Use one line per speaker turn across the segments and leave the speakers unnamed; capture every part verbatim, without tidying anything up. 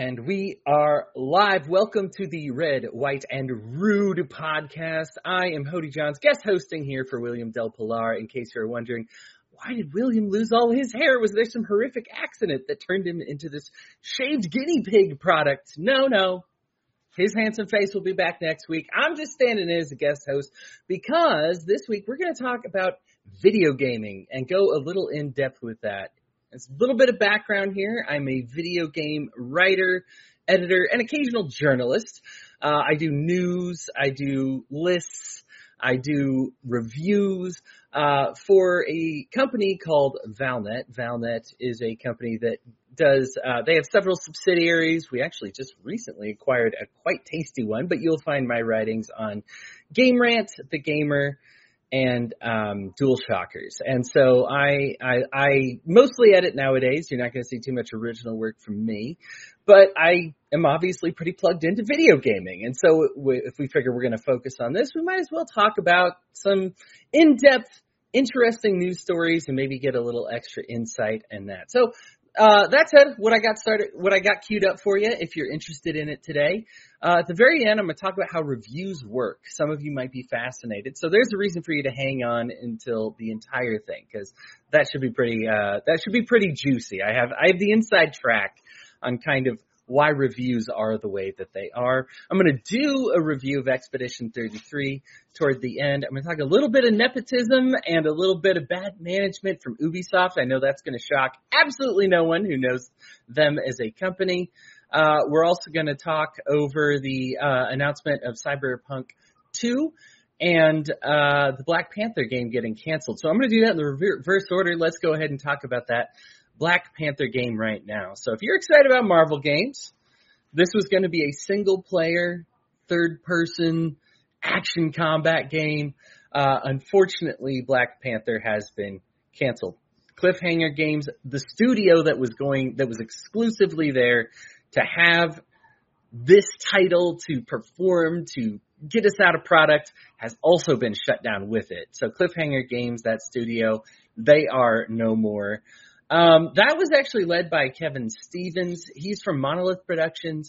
And we are live. Welcome to the Red, White, and Rude podcast. I am Hody Johns, guest hosting here for William Del Pilar. In case you're wondering, why did William lose all his hair? Was there some horrific accident that turned him into this shaved guinea pig product? No, no. His handsome face will be back next week. I'm just standing in as a guest host because this week we're going to talk about video gaming and go a little in depth with that. It's a little bit of background here. I'm a video game writer, editor, and occasional journalist. Uh, I do news, I do lists, I do reviews uh, for a company called Valnet. Valnet is a company that does, uh, they have several subsidiaries. We actually just recently acquired a quite tasty one, but you'll find my writings on Game Rant, The Gamer, and um, Dual Shockers. And so I, I I mostly edit nowadays. You're not going to see too much original work from me. But I am obviously pretty plugged into video gaming. And so if we figure we're going to focus on this, we might as well talk about some in-depth, interesting news stories and maybe get a little extra insight in that. So Uh, that said, what I got started, what I got queued up for you, if you're interested in it today, uh, at the very end, I'm going to talk about how reviews work. Some of you might be fascinated. So there's a reason for you to hang on until the entire thing, because that should be pretty, uh, that should be pretty juicy. I have, I have the inside track on kind of why reviews are the way that they are. I'm going to do a review of Expedition thirty-three toward the end. I'm going to talk a little bit of nepotism and a little bit of bad management from Ubisoft. I know that's going to shock absolutely no one who knows them as a company. Uh, we're also going to talk over the uh, announcement of Cyberpunk two and uh, the Black Panther game getting canceled. So I'm going to do that in the reverse order. Let's go ahead and talk about that Black Panther game right now. So if you're excited about Marvel games, this was going to be a single player, third person action combat game. Uh, unfortunately, Black Panther has been canceled. Cliffhanger Games, the studio that was going, that was exclusively there to have this title to perform, to get us out a product, has also been shut down with it. So Cliffhanger Games, that studio, they are no more. Um, that was actually led by Kevin Stevens. He's from Monolith Productions.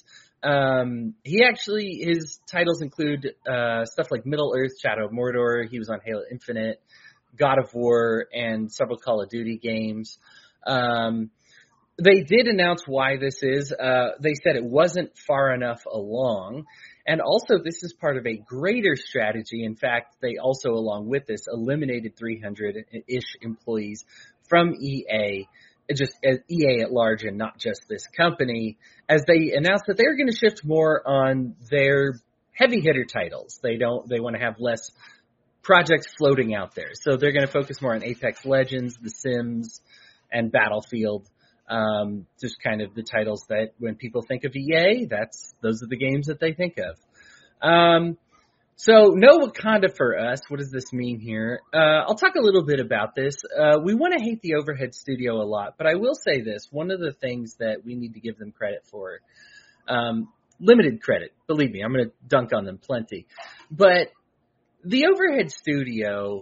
Um, he actually, his titles include, uh, stuff like Middle Earth, Shadow of Mordor. He was on Halo Infinite, God of War, and several Call of Duty games. Um, they did announce why this is. Uh, they said it wasn't far enough along. And also, this is part of a greater strategy. In fact, they also, along with this, eliminated three hundred-ish employees from E A, just as E A at large and not just this company, as they announced that they're going to shift more on their heavy hitter titles. They don't, they want to have less projects floating out there. So they're going to focus more on Apex Legends, The Sims, and Battlefield. Um, just kind of the titles that when people think of E A, that's, those are the games that they think of. Um, So, no Wakanda for us. What does this mean here? Uh, I'll talk a little bit about this. Uh, we want to hate the Overhead Studio a lot, but I will say this. One of the things that we need to give them credit for, um, limited credit, believe me, I'm going to dunk on them plenty. But the Overhead Studio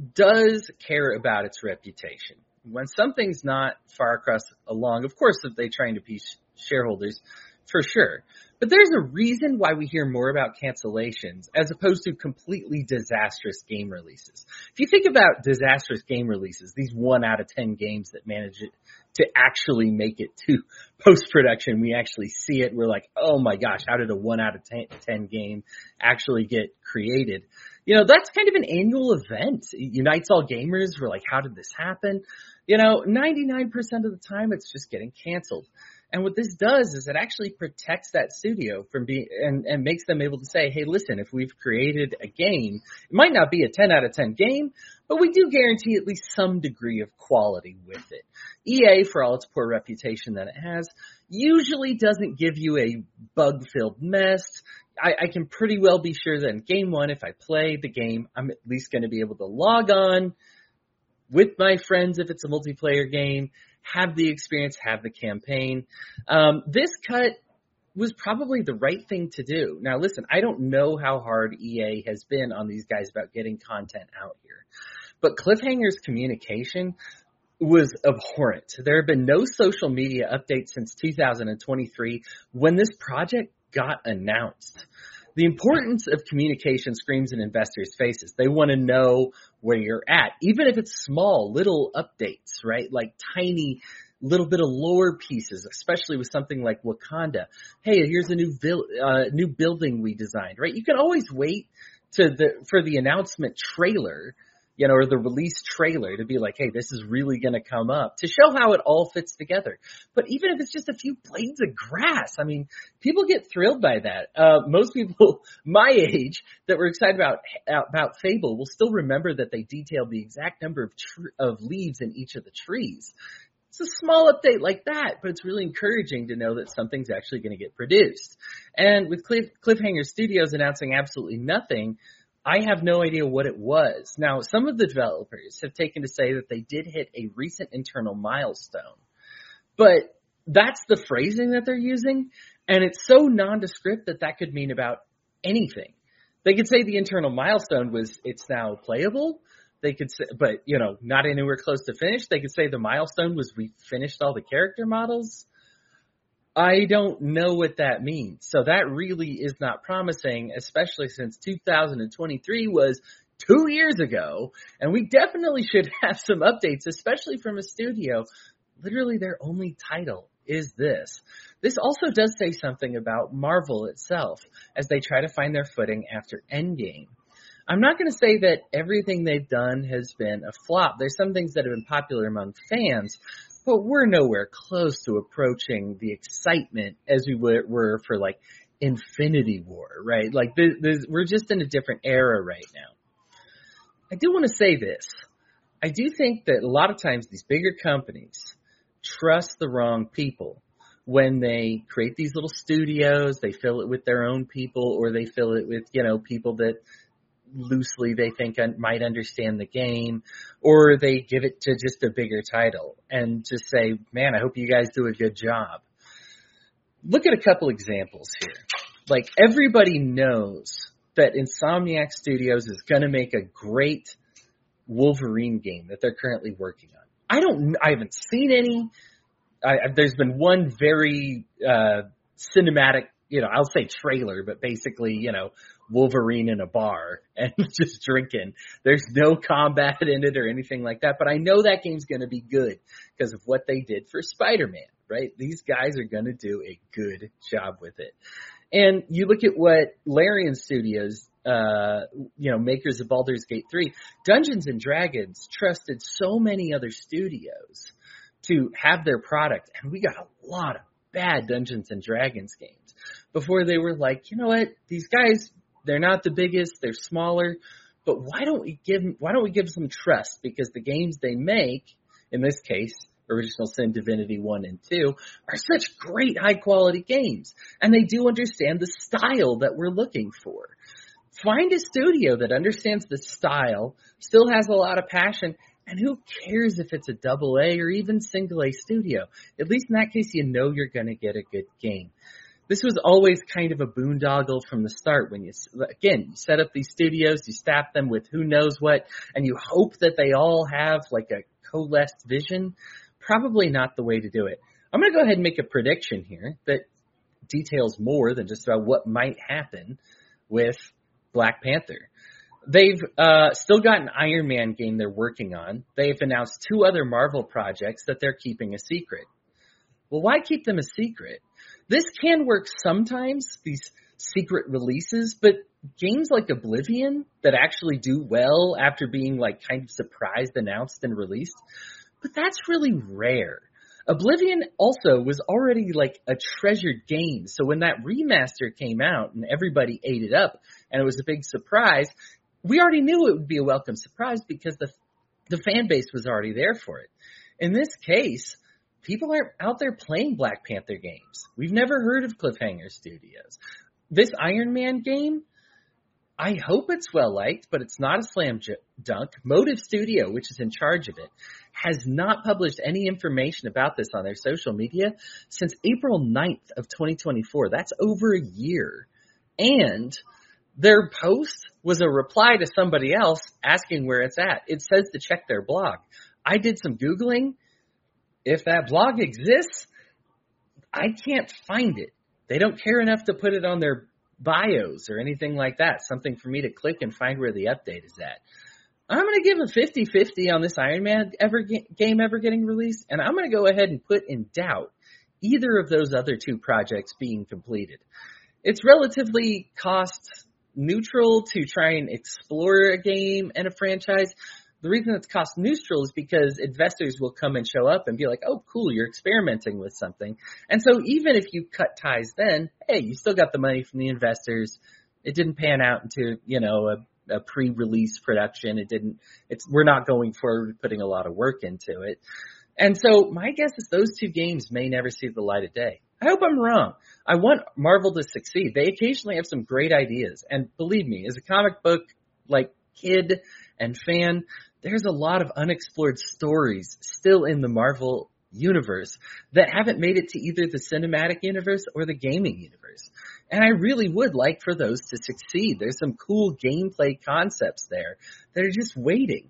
does care about its reputation. When something's not far across along, of course, if they trying to appease shareholders, for sure. But there's a reason why we hear more about cancellations as opposed to completely disastrous game releases. If you think about disastrous game releases, these one out of ten games that manage it to actually make it to post-production, we actually see it. We're like, oh my gosh, how did a one out of ten game actually get created? You know, that's kind of an annual event. It unites all gamers. We're like, how did this happen? You know, ninety-nine percent of the time it's just getting canceled. And what this does is it actually protects that studio from being, and, and makes them able to say, hey, listen, if we've created a game, it might not be a ten out of ten game, but we do guarantee at least some degree of quality with it. E A, for all its poor reputation that it has, usually doesn't give you a bug-filled mess. I, I can pretty well be sure that in game one, if I play the game, I'm at least going to be able to log on with my friends if it's a multiplayer game, have the experience, have the campaign. Um, this cut was probably the right thing to do. Now, listen, I don't know how hard E A has been on these guys about getting content out here. But Cliffhanger's communication was abhorrent. There have been no social media updates since two thousand twenty-three when this project got announced. The importance of communication screams in investors' faces. They want to know where you're at, even if it's small, little updates, right? Like tiny little bit of lore pieces, especially with something like Wakanda. Hey, here's a new vil- uh, new building we designed, right? You can always wait to the for the announcement trailer, you know, or the release trailer to be like, hey, this is really going to come up, to show how it all fits together. But even if it's just a few blades of grass, I mean, people get thrilled by that. Uh, most people my age that were excited about about Fable will still remember that they detailed the exact number of tr- of leaves in each of the trees. It's a small update like that, but it's really encouraging to know that something's actually going to get produced. And with Cliff, Cliffhanger Studios announcing absolutely nothing, I have no idea what it was. Now, some of the developers have taken to say that they did hit a recent internal milestone, but that's the phrasing that they're using, and it's so nondescript that that could mean about anything. They could say the internal milestone was it's now playable. They could say, but, you know, not anywhere close to finished. They could say the milestone was we finished all the character models. I don't know what that means. So that really is not promising, especially since two thousand twenty-three was two years ago. And we definitely should have some updates, especially from a studio. Literally their only title is this. This also does say something about Marvel itself as they try to find their footing after Endgame. I'm not going to say that everything they've done has been a flop. There's some things that have been popular among fans, but we're nowhere close to approaching the excitement as we were for, like, Infinity War, right? Like, this, this, we're just in a different era right now. I do want to say this. I do think that a lot of times these bigger companies trust the wrong people when they create these little studios. They fill it with their own people, or they fill it with, you know, people that loosely they think might understand the game, or they give it to just a bigger title and just say, man, I hope you guys do a good job. Look at a couple examples here. Like, everybody knows that Insomniac Studios is going to make a great Wolverine game that they're currently working on. I don't, I haven't seen any. I, there's been one very uh, cinematic, you know, I'll say trailer, but basically, you know, Wolverine in a bar and just drinking. There's no combat in it or anything like that, but I know that game's going to be good because of what they did for Spider-Man, right? These guys are going to do a good job with it. And you look at what Larian Studios, uh, you know, makers of Baldur's Gate three, Dungeons and Dragons trusted so many other studios to have their product, and we got a lot of bad Dungeons and Dragons games before they were like, you know what, these guys, they're not the biggest, they're smaller, but why don't we give them, why don't we give them some trust? Because the games they make, in this case, Original Sin, Divinity one and two, are such great high quality games, and they do understand the style that we're looking for. Find a studio that understands the style, still has a lot of passion, and who cares if it's a double A or even single A studio? At least in that case, you know you're going to get a good game. This was always kind of a boondoggle from the start when you, again, you set up these studios, you staff them with who knows what, and you hope that they all have like a coalesced vision. Probably not the way to do it. I'm going to go ahead and make a prediction here that details more than just about what might happen with Black Panther. They've uh, still got an Iron Man game they're working on. They've announced two other Marvel projects that they're keeping a secret. Well, why keep them a secret? This can work sometimes, these secret releases, but games like Oblivion that actually do well after being like kind of surprised, announced, and released, but that's really rare. Oblivion also was already like a treasured game, so when that remaster came out and everybody ate it up and it was a big surprise, we already knew it would be a welcome surprise because the the fan base was already there for it. In this case, people aren't out there playing Black Panther games. We've never heard of Cliffhanger Studios. This Iron Man game, I hope it's well liked, but it's not a slam dunk. Motive Studio, which is in charge of it, has not published any information about this on their social media since April ninth of twenty twenty-four. That's over a year. And their post was a reply to somebody else asking where it's at. It says to check their blog. I did some Googling. If that blog exists, I can't find it. They don't care enough to put it on their bios or anything like that, something for me to click and find where the update is at. I'm going to give a fifty-fifty on this Iron Man ever game ever getting released, and I'm going to go ahead and put in doubt either of those other two projects being completed. It's relatively cost neutral to try and explore a game and a franchise. The reason it's cost neutral is because investors will come and show up and be like, oh, cool, you're experimenting with something. And so even if you cut ties then, hey, you still got the money from the investors. It didn't pan out into, you know, a, a pre-release production. It didn't, it's, we're not going forward putting a lot of work into it. And so my guess is those two games may never see the light of day. I hope I'm wrong. I want Marvel to succeed. They occasionally have some great ideas. And believe me, as a comic book, like, kid and fan, there's a lot of unexplored stories still in the Marvel universe that haven't made it to either the cinematic universe or the gaming universe. And I really would like for those to succeed. There's some cool gameplay concepts there that are just waiting.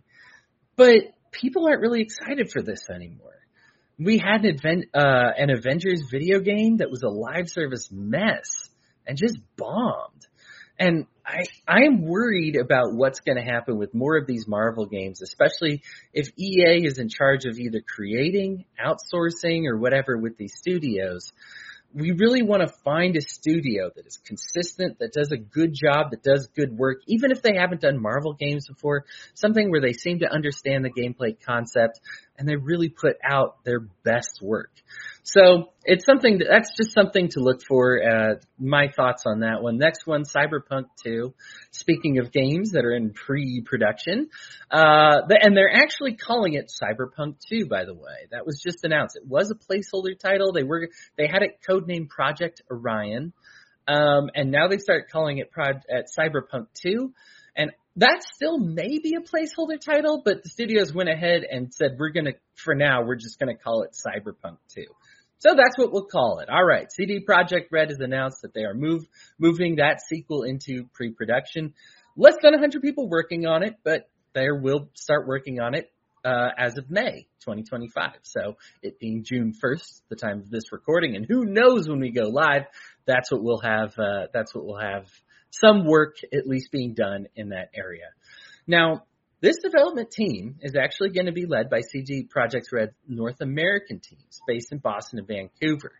But people aren't really excited for this anymore. We had an, event, uh, an Avengers video game that was a live service mess and just bombed. And I, I am worried about what's going to happen with more of these Marvel games, especially if E A is in charge of either creating, outsourcing, or whatever with these studios. We really want to find a studio that is consistent, that does a good job, that does good work, even if they haven't done Marvel games before, something where they seem to understand the gameplay concept and they really put out their best work. So it's something that, that's just something to look for. Uh, my thoughts on that one. Next one, Cyberpunk two. Speaking of games that are in pre-production, uh, the, and they're actually calling it Cyberpunk two, by the way. That was just announced. It was a placeholder title. They were, they had it codenamed Project Orion. Um, and now they start calling it Pro- at Cyberpunk two. And that still may be a placeholder title, but the studios went ahead and said, we're going to, for now, we're just going to call it Cyberpunk two. So that's what we'll call it. All right. C D Projekt Red has announced that they are move, moving that sequel into pre-production. Less than one hundred people working on it, but they will start working on it uh, as of May twenty twenty-five. So it being June first, the time of this recording, and who knows when we go live, that's what we'll have, uh, that's what we'll have some work at least being done in that area. Now, this development team is actually going to be led by C D Projekt Red North American teams based in Boston and Vancouver.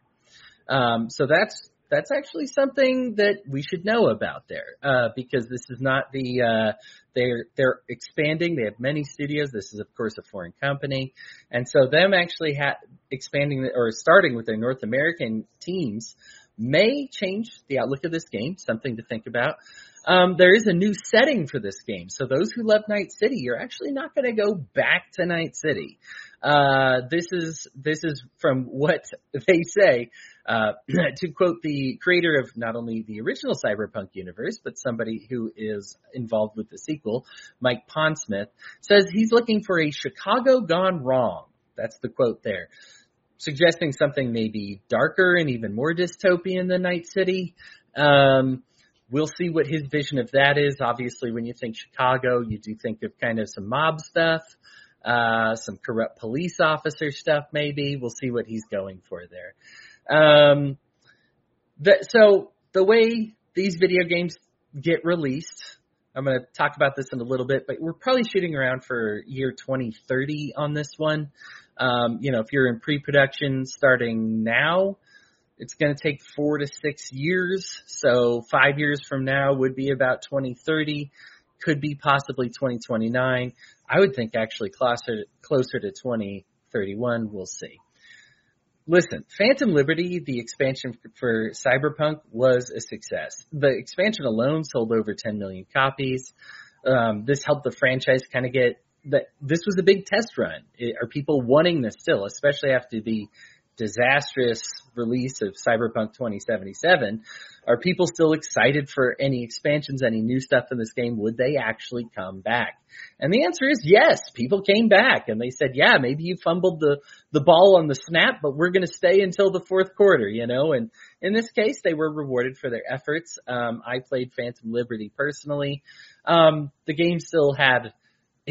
Um, so that's that's actually something that we should know about there, uh, because this is not the uh, they're they're expanding. They have many studios. This is of course a foreign company, and so them actually ha- expanding or starting with their North American teams may change the outlook of this game. Something to think about. Um, there is a new setting for this game. So those who love Night City, you're actually not going to go back to Night City. Uh, this is, this is from what they say, uh, to quote the creator of not only the original Cyberpunk universe, but somebody who is involved with the sequel, Mike Pondsmith, says he's looking for a Chicago gone wrong. That's the quote there. Suggesting something maybe darker and even more dystopian than Night City. Um, We'll see what his vision of that is. Obviously, when you think Chicago, you do think of kind of some mob stuff, uh, some corrupt police officer stuff maybe. We'll see what he's going for there. Um, the, so the way these video games get released, I'm going to talk about this in a little bit, but we're probably shooting around for year twenty thirty on this one. Um, you know, if you're in pre-production starting now, it's going to take four to six years. So five years from now would be about twenty thirty, could be possibly twenty twenty-nine. I would think actually closer, closer to twenty thirty-one. We'll see. Listen, Phantom Liberty, the expansion for Cyberpunk, was a success. The expansion alone sold over ten million copies. Um, this helped the franchise kind of get that. This was a big test run. It, are people wanting this still, especially after the disastrous release of Cyberpunk twenty seventy-seven? Are people still excited for any expansions, any new stuff in this game? Would they actually come back? And the answer is yes. People came back and they said, yeah, maybe you fumbled the, the ball on the snap, but we're going to stay until the fourth quarter, you know? And in this case, they were rewarded for their efforts. Um, I played Phantom Liberty personally. Um, the game still had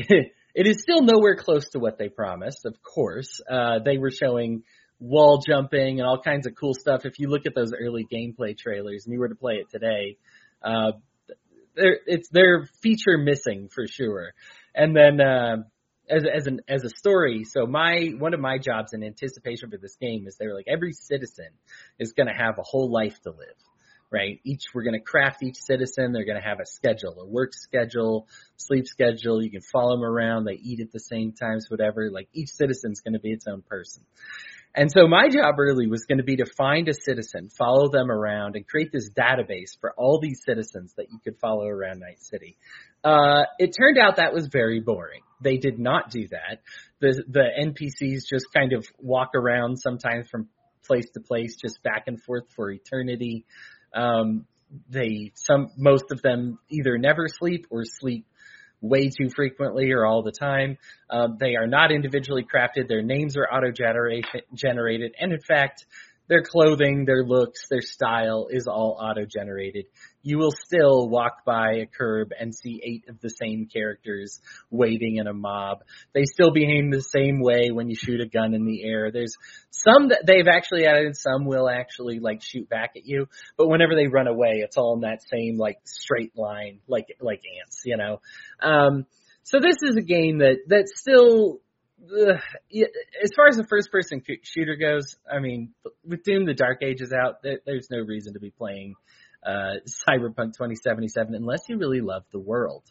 It is still nowhere close to what they promised, of course. Uh, they were showing wall jumping and all kinds of cool stuff. If you look at those early gameplay trailers and you were to play it today, uh, they're, it's their feature missing for sure. And then, uh, as, as an, as a story, so my, one of my jobs in anticipation for this game is they're like, every citizen is going to have a whole life to live, right? Each, we're going to craft each citizen. They're going to have a schedule, a work schedule, sleep schedule. You can follow them around. They eat at the same times, whatever. Like each citizen's going to be its own person. And so my job early was going to be to find a citizen, follow them around, and create this database for all these citizens that you could follow around Night City. Uh, it turned out that was very boring. They did not do that. The, the N P Cs just kind of walk around sometimes from place to place, just back and forth for eternity. Um, they, some, most of them either never sleep or sleep way too frequently or all the time. Uh, they are not individually crafted. Their names are auto-generated. And in fact, their clothing, their looks, their style is all auto-generated. You will still walk by a curb and see eight of the same characters waiting in a mob. They still behave the same way when you shoot a gun in the air. There's some that they've actually added, some will actually like shoot back at you, but whenever they run away, it's all in that same like straight line, like, like ants, you know? Um, so this is a game that, that's still, Uh, as far as the first-person shooter goes, I mean, with Doom: The Dark Ages out, there, there's no reason to be playing uh, Cyberpunk twenty seventy-seven unless you really love the world.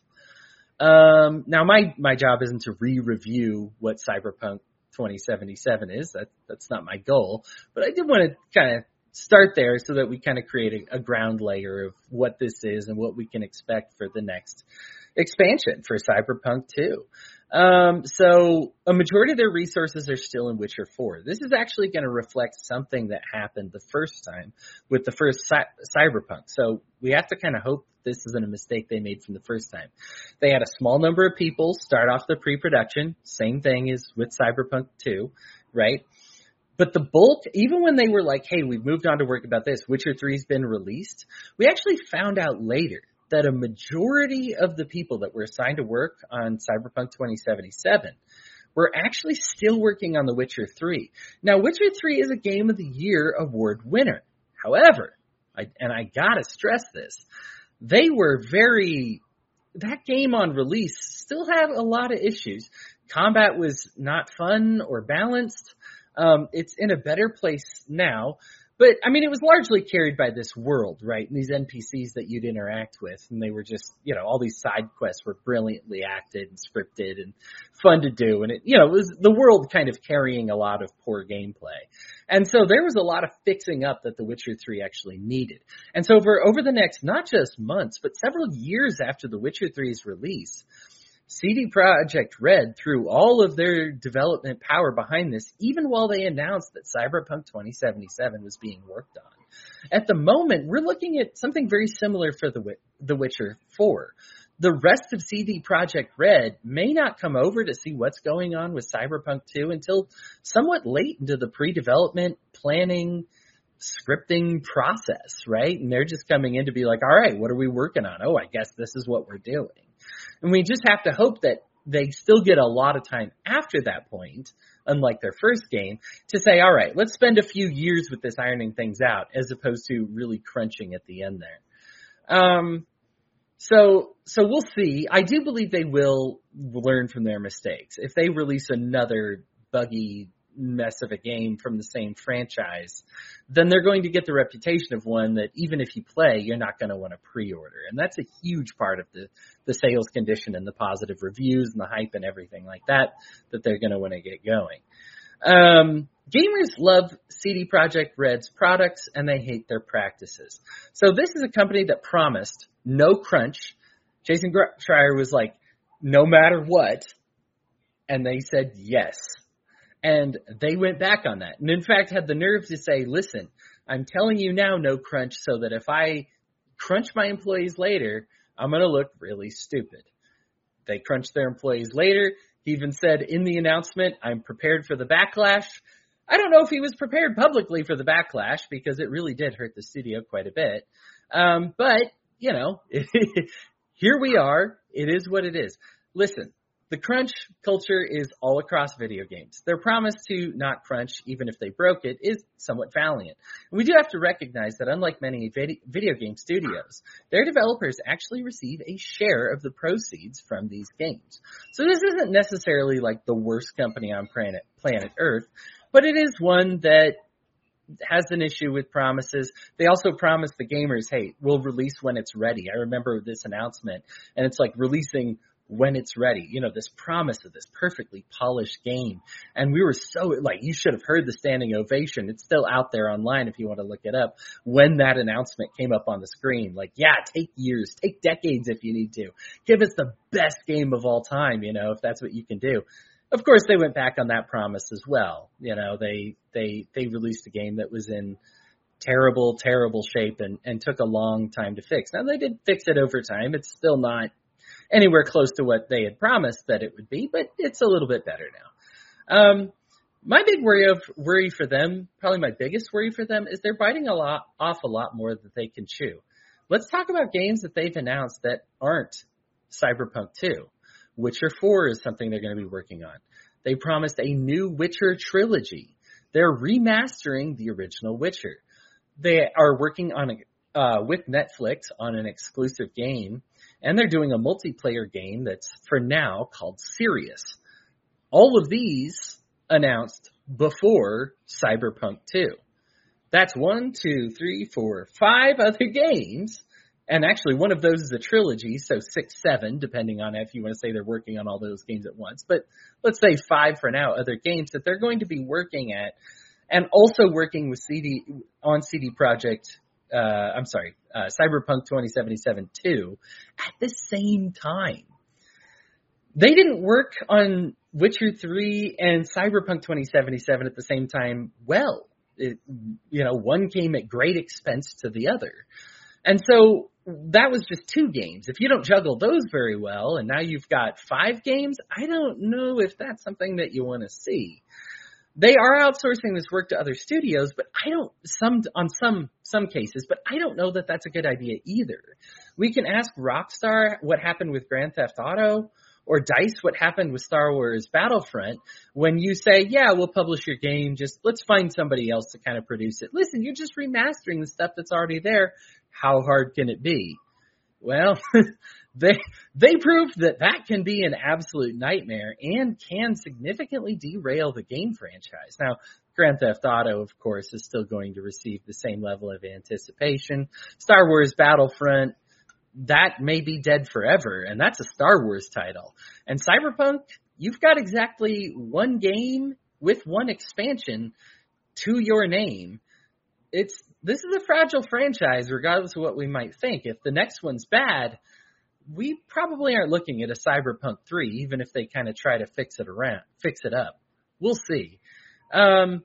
Um, now, my my job isn't to re-review what Cyberpunk twenty seventy-seven is. That that's not my goal. But I did want to kind of start there so that we kind of create a, a ground layer of what this is and what we can expect for the next expansion for Cyberpunk two. Um, so a majority of their resources are still in Witcher four. This is actually going to reflect something that happened the first time with the first cy- Cyberpunk. So we have to kind of hope this isn't a mistake they made from the first time. They had a small number of people start off the pre-production. Same thing as with Cyberpunk two, right? But the bulk, even when they were like, hey, we've moved on to work about this, Witcher three's been released, we actually found out later that a majority of the people that were assigned to work on Cyberpunk twenty seventy-seven were actually still working on The Witcher three. Now, Witcher three is a Game of the Year award winner. However, I, and I gotta stress this, they were very, that game on release still had a lot of issues. Combat was not fun or balanced. Um, it's in a better place now. But, I mean, it was largely carried by this world, right? And these N P Cs that you'd interact with. And they were just, you know, all these side quests were brilliantly acted and scripted and fun to do. And, it, you know, it was the world kind of carrying a lot of poor gameplay. And so there was a lot of fixing up that The Witcher three actually needed. And so for over the next, not just months, but several years after The Witcher three's release, C D Projekt Red threw all of their development power behind this, even while they announced that Cyberpunk twenty seventy-seven was being worked on. At the moment, we're looking at something very similar for The, the Witcher four. The rest of C D Projekt Red may not come over to see what's going on with Cyberpunk two until somewhat late into the pre-development, planning, scripting process, right? And they're just coming in to be like, all right, what are we working on? Oh, I guess this is what we're doing. And we just have to hope that they still get a lot of time after that point, unlike their first game, to say, all right, let's spend a few years with this ironing things out, as opposed to really crunching at the end there. Um, so, so we'll see. I do believe they will learn from their mistakes. If they release another buggy mess of a game from the same franchise, then they're going to get the reputation of one that even if you play, you're not going to want to pre-order. And that's a huge part of the, the sales condition and the positive reviews and the hype and everything like that, that they're going to want to get going. Um, gamers love C D Projekt Red's products and they hate their practices. So this is a company that promised no crunch. Jason Schreier was like, no matter what. And they said yes. And they went back on that. And in fact, had the nerve to say, listen, I'm telling you now, no crunch, so that if I crunch my employees later, I'm going to look really stupid. They crunched their employees later. He even said in the announcement, I'm prepared for the backlash. I don't know if he was prepared publicly for the backlash because it really did hurt the studio quite a bit. Um, but, you know, here we are. It is what it is. Listen. The crunch culture is all across video games. Their promise to not crunch, even if they broke it, is somewhat valiant. And we do have to recognize that unlike many video game studios, their developers actually receive a share of the proceeds from these games. So this isn't necessarily like the worst company on planet, planet Earth, but it is one that has an issue with promises. They also promise the gamers, hey, we'll release when it's ready. I remember this announcement, and it's like releasing when it's ready. You know, this promise of this perfectly polished game. And we were so, like, you should have heard the standing ovation. It's still out there online if you want to look it up. When that announcement came up on the screen, like, yeah, take years, take decades if you need to. Give us the best game of all time, you know, if that's what you can do. Of course, they went back on that promise as well. You know, they, they, they released a game that was in terrible, terrible shape and, and took a long time to fix. Now, they did fix it over time. It's still not anywhere close to what they had promised that it would be, but it's a little bit better now. Um, my big worry of worry for them, probably my biggest worry for them, is they're biting a lot off a lot more than they can chew. Let's talk about games that they've announced that aren't Cyberpunk two. Witcher four is something they're going to be working on. They promised a new Witcher trilogy. They're remastering the original Witcher. They are working on a, uh, with Netflix on an exclusive game, and they're doing a multiplayer game that's, for now, called Sirius. All of these announced before Cyberpunk two. That's one, two, three, four, five other games. And actually, one of those is a trilogy, so six, seven, depending on if you want to say they're working on all those games at once. But let's say five for now, other games that they're going to be working at, and also working with C D on C D Projekt. Uh, I'm sorry, uh, Cyberpunk twenty seventy-seven two at the same time. They didn't work on Witcher three and Cyberpunk twenty seventy-seven at the same time. Well, it, you know, one came at great expense to the other. And so that was just two games. If you don't juggle those very well, and now you've got five games, I don't know if that's something that you want to see. They are outsourcing this work to other studios, but I don't, some, on some, some cases, but I don't know that that's a good idea either. We can ask Rockstar what happened with Grand Theft Auto, or DICE what happened with Star Wars Battlefront, when you say, yeah, we'll publish your game, just let's find somebody else to kind of produce it. Listen, you're just remastering the stuff that's already there. How hard can it be? Well, they they proved that that can be an absolute nightmare and can significantly derail the game franchise. Now, Grand Theft Auto, of course, is still going to receive the same level of anticipation. Star Wars Battlefront, that may be dead forever, and that's a Star Wars title. And Cyberpunk, you've got exactly one game with one expansion to your name. It's this is a fragile franchise, regardless of what we might think. If the next one's bad, we probably aren't looking at a Cyberpunk three, even if they kind of try to fix it around, fix it up. We'll see. Um,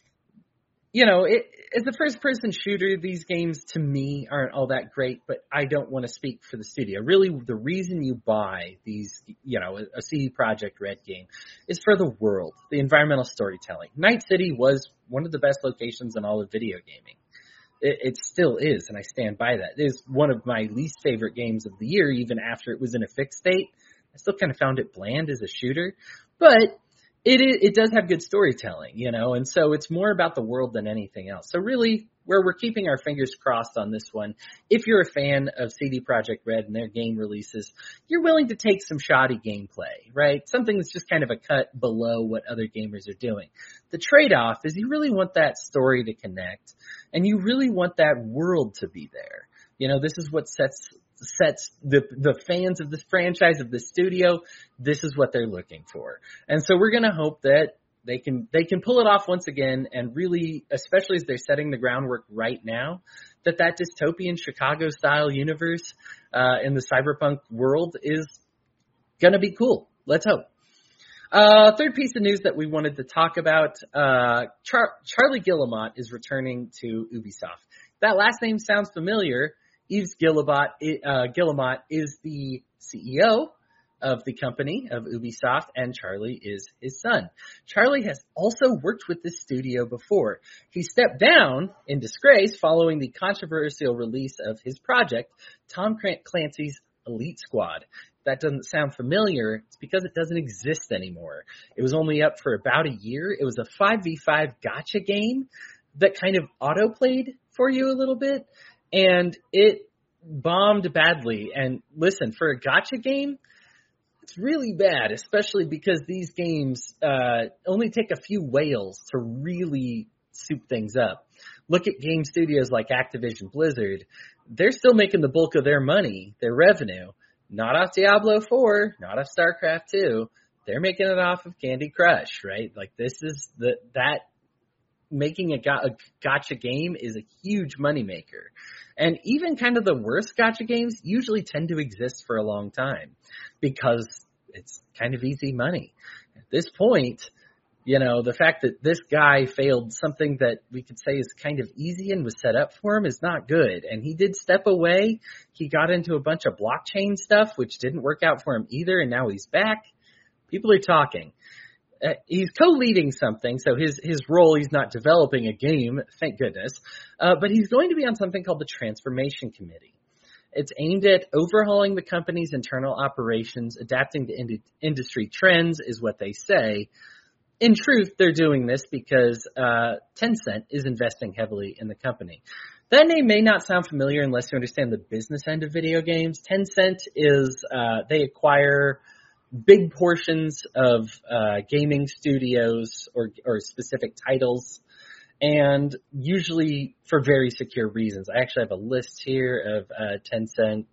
you know, it, as a first-person shooter, these games, to me, aren't all that great, but I don't want to speak for the studio. Really, the reason you buy these, you know, a C D Projekt Red game is for the world, the environmental storytelling. Night City was one of the best locations in all of video gaming. It, it still is, and I stand by that. It is one of my least favorite games of the year, even after it was in a fixed state. I still kind of found it bland as a shooter, but It is, it does have good storytelling, you know, and so it's more about the world than anything else. So really, where we're keeping our fingers crossed on this one, if you're a fan of C D Projekt Red and their game releases, you're willing to take some shoddy gameplay, right? Something that's just kind of a cut below what other gamers are doing. The trade-off is you really want that story to connect, and you really want that world to be there. You know, this is what sets sets the the fans of this franchise, of the studio, this is what they're looking for. And so we're going to hope that they can they can pull it off once again, and really, especially as they're setting the groundwork right now, that that dystopian Chicago-style universe uh, in the cyberpunk world is going to be cool. Let's hope. Uh, third piece of news that we wanted to talk about, uh, Char- Charlie Guillemot is returning to Ubisoft. That last name sounds familiar. Yves Guillemot, uh, Guillemot is the C E O of the company, of Ubisoft, and Charlie is his son. Charlie has also worked with this studio before. He stepped down in disgrace following the controversial release of his project, Tom Clancy's Elite Squad. that doesn't sound familiar, it's because it doesn't exist anymore. It was only up for about a year. It was a five v five gacha game that kind of auto-played for you a little bit, and it bombed badly. And listen, for a gacha game, it's really bad, especially because these games uh, only take a few whales to really soup things up. Look at game studios like Activision Blizzard. They're still making the bulk of their money, their revenue, not off Diablo four, not off StarCraft two. They're making it off of Candy Crush, right? Like this is the that making a, a gacha game is a huge moneymaker. And even kind of the worst gacha games usually tend to exist for a long time because it's kind of easy money. At this point, you know, the fact that this guy failed something that we could say is kind of easy and was set up for him is not good. And he did step away. He got into a bunch of blockchain stuff, which didn't work out for him either. And now he's back. People are talking. Uh, he's co-leading something, so his his role, he's not developing a game, thank goodness, uh, but he's going to be on something called the Transformation Committee. It's aimed at overhauling the company's internal operations, adapting to ind- industry trends, is what they say. In truth, they're doing this because uh, Tencent is investing heavily in the company. That name may not sound familiar unless you understand the business end of video games. Tencent is, uh, they acquire big portions of uh, gaming studios or, or specific titles, and usually for very secure reasons. I actually have a list here of uh, Tencent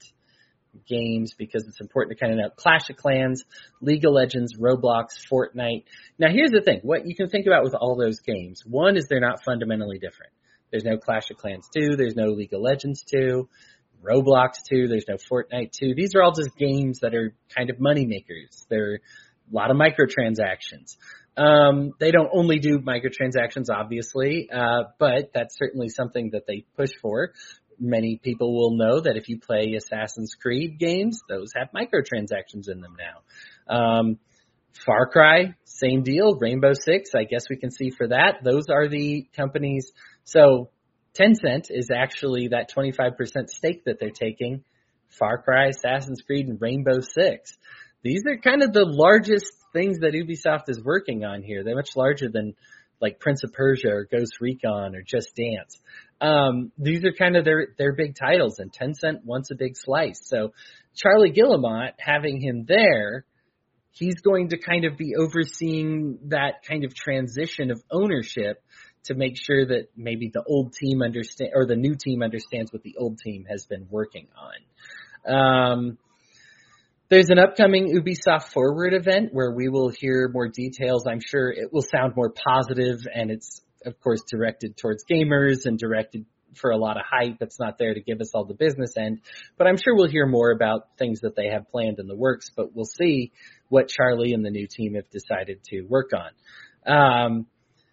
games because it's important to kind of know. Clash of Clans, League of Legends, Roblox, Fortnite. Now here's the thing. What you can think about with all those games, one is they're not fundamentally different. There's no Clash of Clans two, there's no League of Legends two, Roblox two, there's no Fortnite two. These are all just games that are kind of money makers. They're a lot of microtransactions. Um, they don't only do microtransactions, obviously, uh, but that's certainly something that they push for. Many people will know that if you play Assassin's Creed games, those have microtransactions in them now. Um, Far Cry, same deal. Rainbow Six, I guess we can see for that. Those are the companies. So Tencent is actually that twenty-five percent stake that they're taking. Far Cry, Assassin's Creed, and Rainbow Six. These are kind of the largest things that Ubisoft is working on here. They're much larger than like Prince of Persia or Ghost Recon or Just Dance. Um, these are kind of their, their big titles, and Tencent wants a big slice. So Charlie Guillemot, having him there, he's going to kind of be overseeing that kind of transition of ownership to make sure that maybe the old team understand or the new team understands what the old team has been working on. Um, there's an upcoming Ubisoft Forward event where we will hear more details. I'm sure it will sound more positive, and it's, of course, directed towards gamers and directed for a lot of hype. It's not there to give us all the business end, but I'm sure we'll hear more about things that they have planned in the works, but we'll see what Charlie and the new team have decided to work on. Um,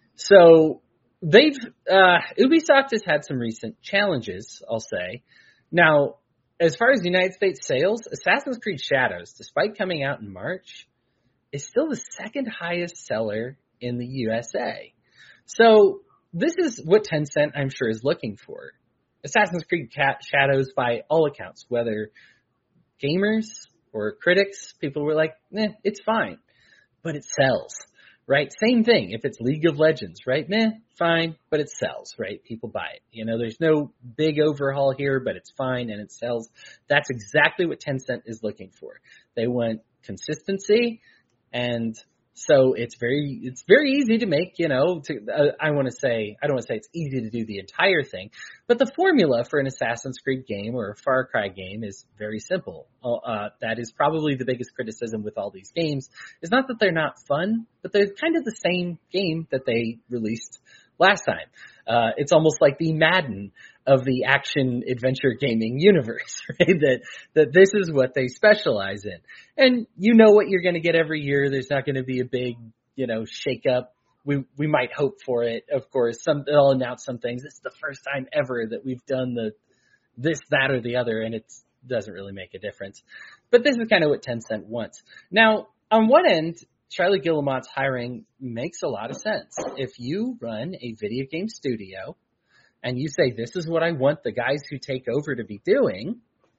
so they've, uh, Ubisoft has had some recent challenges, I'll say. Now, as far as United States sales, Assassin's Creed Shadows, despite coming out in March, is still the second highest seller in the U S A. So this is what Tencent, I'm sure, is looking for. Assassin's Creed Shadows, by all accounts, whether gamers or critics, people were like, eh, it's fine, but it sells, right? Same thing. If it's League of Legends, right? Meh, fine, but it sells, right? People buy it. You know, there's no big overhaul here, but it's fine and it sells. That's exactly what Tencent is looking for. They want consistency, and so it's very, it's very easy to make, you know, to, uh, I want to say, I don't want to say it's easy to do the entire thing, but the formula for an Assassin's Creed game or a Far Cry game is very simple. Uh, that is probably the biggest criticism with all these games. It's not that they're not fun, but they're kind of the same game that they released last time. Uh, it's almost like the Madden of the action adventure gaming universe, right? That, that this is what they specialize in. And you know what you're going to get every year. There's not going to be a big, you know, shake up. We, we might hope for it. Of course, some, they'll announce some things. It's the first time ever that we've done the, this, that, or the other, and it doesn't really make a difference. But this is kind of what Tencent wants. Now, on one end, Charlie Guillemot's hiring makes a lot of sense. If you run a video game studio and you say, this is what I want the guys who take over to be doing,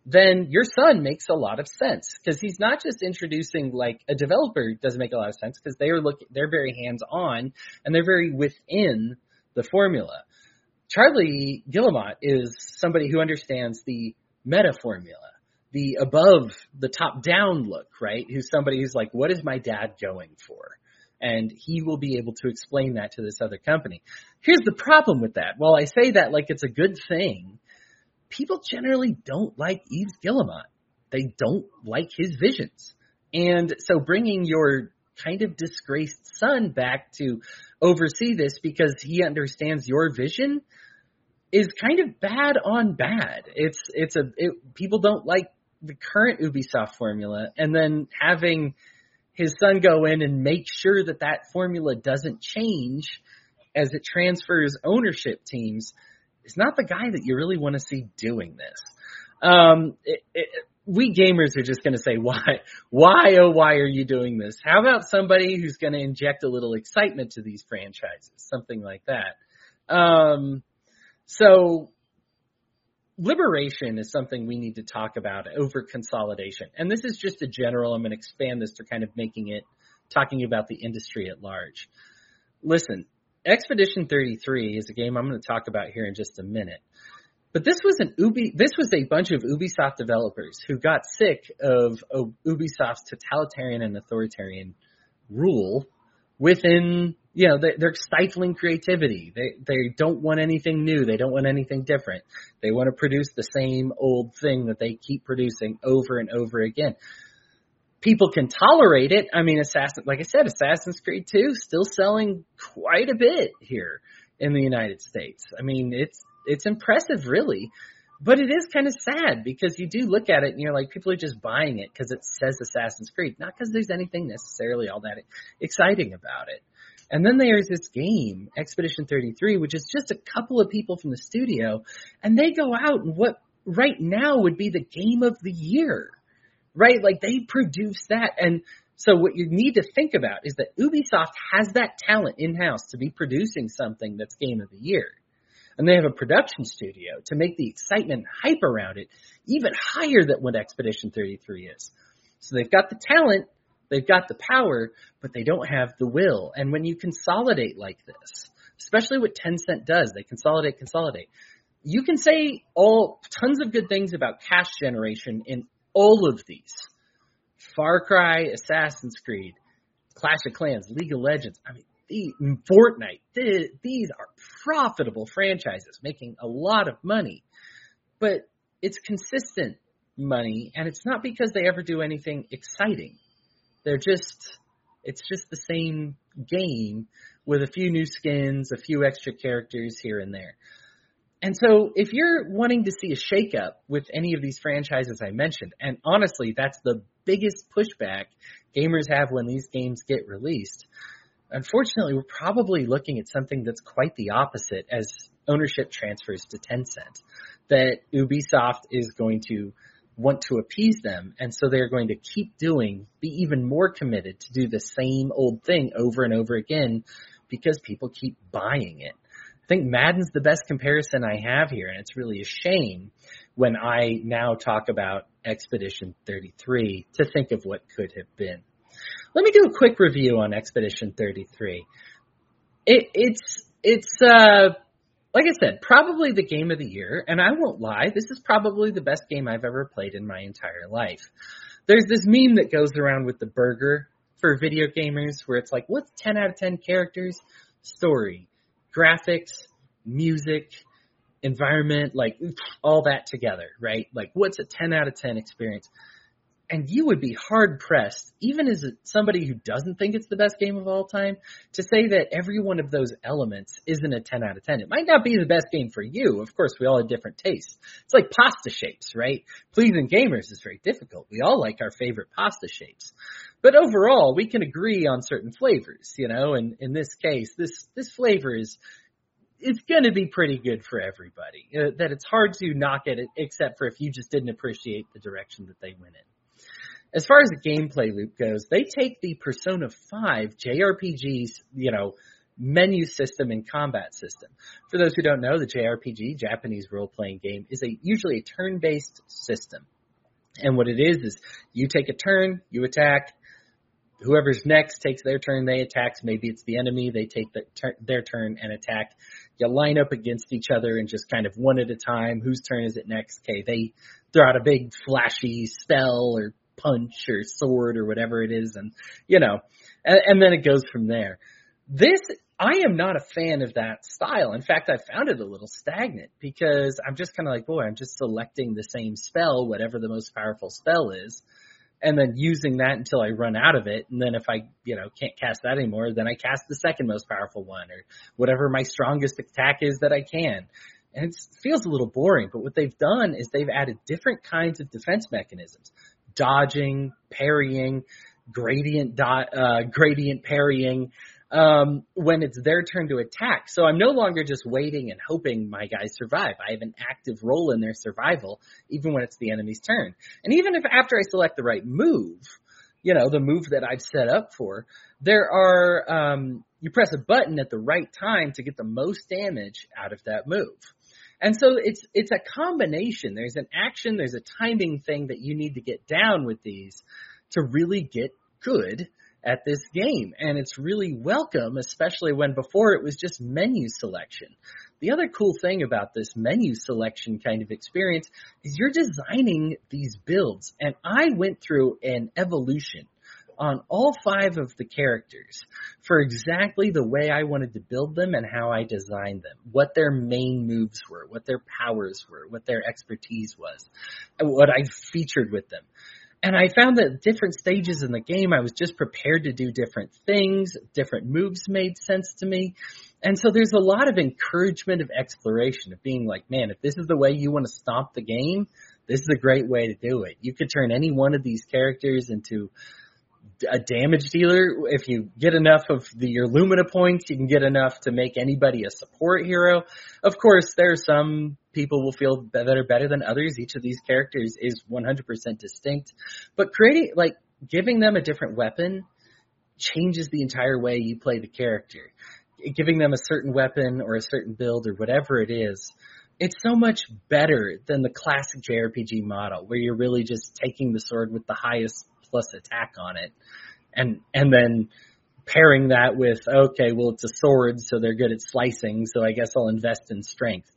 then your son makes a lot of sense, because he's not just introducing, like, a developer doesn't make a lot of sense because they're look they're very hands on and they're very within the formula. Charlie Guillemot is somebody who understands the meta formula, the above the top down look, right? Who's somebody who's like, what is my dad going for? And he will be able to explain that to this other company. Here's the problem with that. While I say that like it's a good thing, people generally don't like Yves Guillemot. They don't like his visions. And so bringing your kind of disgraced son back to oversee this because he understands your vision is kind of bad on bad. It's it's a it, people don't like the current Ubisoft formula, and then having his son go in and make sure that that formula doesn't change as it transfers ownership teams is not the guy that you really want to see doing this. Um, it, it, we gamers are just going to say, why, why, oh, why are you doing this? How about somebody who's going to inject a little excitement to these franchises? Something like that. Um, so liberation is something we need to talk about over consolidation. And this is just a general, I'm going to expand this to kind of making it, talking about the industry at large. Listen, Expedition thirty-three is a game I'm going to talk about here in just a minute. But this was an Ubi, this was a bunch of Ubisoft developers who got sick of, of Ubisoft's totalitarian and authoritarian rule within, you know, they, they're stifling creativity. They they don't want anything new. They don't want anything different. They want to produce the same old thing that they keep producing over and over again. People can tolerate it. I mean, Assassin, like I said, Assassin's Creed two still selling quite a bit here in the United States. I mean, it's it's impressive, really. But it is kind of sad because you do look at it and you're like, people are just buying it because it says Assassin's Creed, not because there's anything necessarily all that exciting about it. And then there's this game, Expedition thirty-three, which is just a couple of people from the studio, and they go out and what right now would be the game of the year, right? Like they produce that. And so what you need to think about is that Ubisoft has that talent in-house to be producing something that's game of the year. And they have a production studio to make the excitement and hype around it even higher than what Expedition thirty-three is. So they've got the talent, they've got the power, but they don't have the will. And when you consolidate like this, especially what Tencent does, they consolidate, consolidate. You can say all tons of good things about cash generation in all of these. Far Cry, Assassin's Creed, Clash of Clans, League of Legends. I mean, the, Fortnite. The, these are profitable franchises making a lot of money. But it's consistent money, and it's not because they ever do anything exciting. They're just, it's just the same game with a few new skins, a few extra characters here and there. And so if you're wanting to see a shakeup with any of these franchises I mentioned, and honestly, that's the biggest pushback gamers have when these games get released, unfortunately, we're probably looking at something that's quite the opposite as ownership transfers to Tencent, that Ubisoft is going to want to appease them, and so they're going to keep doing, be even more committed to do the same old thing over and over again because people keep buying it. I think Madden's the best comparison I have here, and it's really a shame when I now talk about Expedition thirty-three to think of what could have been. Let me do a quick review on Expedition thirty-three. It, it's, it's, uh, like I said, probably the game of the year, and I won't lie, this is probably the best game I've ever played in my entire life. There's this meme that goes around with the burger for video gamers where it's like, what's ten out of ten characters? Story, graphics, music, environment, like all that together, right? Like what's a ten out of ten experience? And you would be hard pressed, even as somebody who doesn't think it's the best game of all time, to say that every one of those elements isn't a ten out of ten. It might not be the best game for you. Of course, we all have different tastes. It's like pasta shapes, right? Pleasing gamers is very difficult. We all like our favorite pasta shapes. But overall, we can agree on certain flavors, you know, and in this case, this, this flavor is, it's going to be pretty good for everybody. Uh, that it's hard to knock it, except for if you just didn't appreciate the direction that they went in. As far as the gameplay loop goes, they take the Persona five J R P G's, you know, menu system and combat system. For those who don't know, the J R P G, Japanese role-playing game, is a usually a turn-based system. And what it is is you take a turn, you attack. Whoever's next takes their turn, they attack. Maybe it's the enemy. They take the tur- their turn and attack. You line up against each other and just kind of one at a time. Whose turn is it next? Okay, they throw out a big flashy spell or punch or sword or whatever it is. And, you know, and, and then it goes from there. This, I am not a fan of that style. In fact, I found it a little stagnant because I'm just kind of like, boy, I'm just selecting the same spell, whatever the most powerful spell is, and then using that until I run out of it. And then if I, you know, can't cast that anymore, then I cast the second most powerful one or whatever my strongest attack is that I can. And it feels a little boring, but what they've done is they've added different kinds of defense mechanisms, dodging, parrying, gradient dot, uh, gradient parrying, um, when it's their turn to attack. So I'm no longer just waiting and hoping my guys survive. I have an active role in their survival, even when it's the enemy's turn. And even if after I select the right move, you know, the move that I've set up for, there are, um, you press a button at the right time to get the most damage out of that move. And so it's, it's a combination. There's an action, there's a timing thing that you need to get down with these to really get good at this game. And it's really welcome, especially when before it was just menu selection. The other cool thing about this menu selection kind of experience is you're designing these builds. And I went through an evolution on all five of the characters for exactly the way I wanted to build them and how I designed them, what their main moves were, what their powers were, what their expertise was, and what I featured with them. And I found that at different stages in the game, I was just prepared to do different things. Different moves made sense to me. And so there's a lot of encouragement of exploration, of being like, man, if this is the way you want to stomp the game, this is a great way to do it. You could turn any one of these characters into a damage dealer. If you get enough of the, your Lumina points, you can get enough to make anybody a support hero. Of course, there are some people will feel that are better than others. Each of these characters is one hundred percent distinct, but creating, like, giving them a different weapon changes the entire way you play the character. Giving them a certain weapon or a certain build or whatever it is, it's so much better than the classic J R P G model where you're really just taking the sword with the highest plus attack on it and and then pairing that with, okay, well, it's a sword, so they're good at slicing, so I guess I'll invest in strength.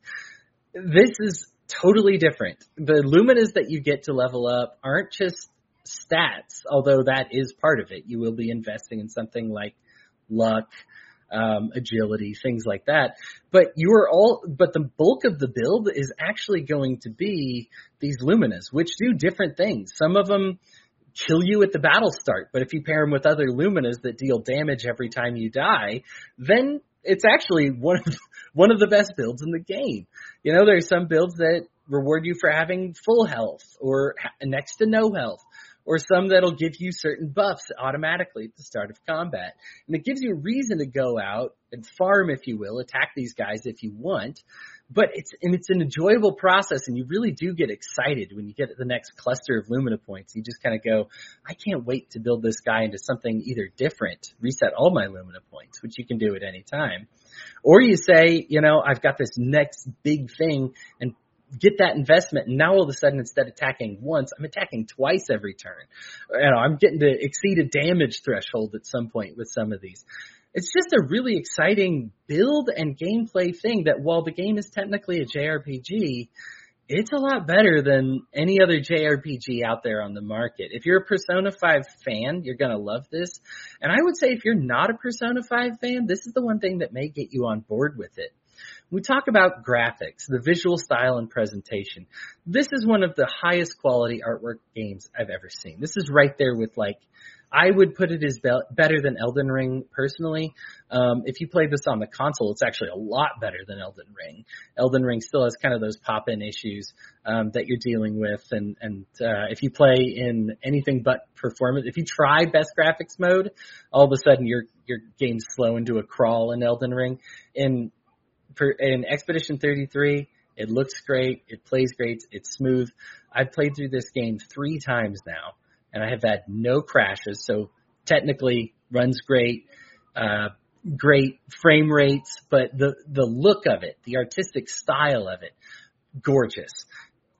This is totally different. The Luminas that you get to level up aren't just stats, although that is part of it. You will be investing in something like luck, um, agility, things like that. But you are all, but the bulk of the build is actually going to be these Luminas, which do different things. Some of them kill you at the battle start, but if you pair them with other Luminas that deal damage every time you die, then it's actually one of one of the best builds in the game. You know, there's some builds that reward you for having full health or next to no health, or some that'll give you certain buffs automatically at the start of combat. And it gives you a reason to go out and farm, if you will, attack these guys if you want. But it's, and it's an enjoyable process, and you really do get excited when you get the next cluster of Lumina points. You just kind of go, I can't wait to build this guy into something either different, reset all my Lumina points, which you can do at any time. Or you say, you know, I've got this next big thing, and get that investment, and now all of a sudden, instead of attacking once, I'm attacking twice every turn. You know, I'm getting to exceed a damage threshold at some point with some of these. It's just a really exciting build and gameplay thing that while the game is technically a J R P G, it's a lot better than any other J R P G out there on the market. If you're a Persona five fan, you're going to love this. And I would say if you're not a Persona five fan, this is the one thing that may get you on board with it. We talk about graphics, the visual style and presentation. This is one of the highest quality artwork games I've ever seen. This is right there with, like, I would put it as be- better than Elden Ring personally. Um, if you play this on the console, it's actually a lot better than Elden Ring. Elden Ring still has kind of those pop-in issues um, that you're dealing with. And, and uh, if you play in anything but performance, if you try best graphics mode, all of a sudden your your game's slow into a crawl in Elden Ring. In For, in Expedition thirty-three, it looks great, it plays great, it's smooth. I've played through this game three times now, and I have had no crashes, so technically runs great, uh, great frame rates, but the, the look of it, the artistic style of it, gorgeous.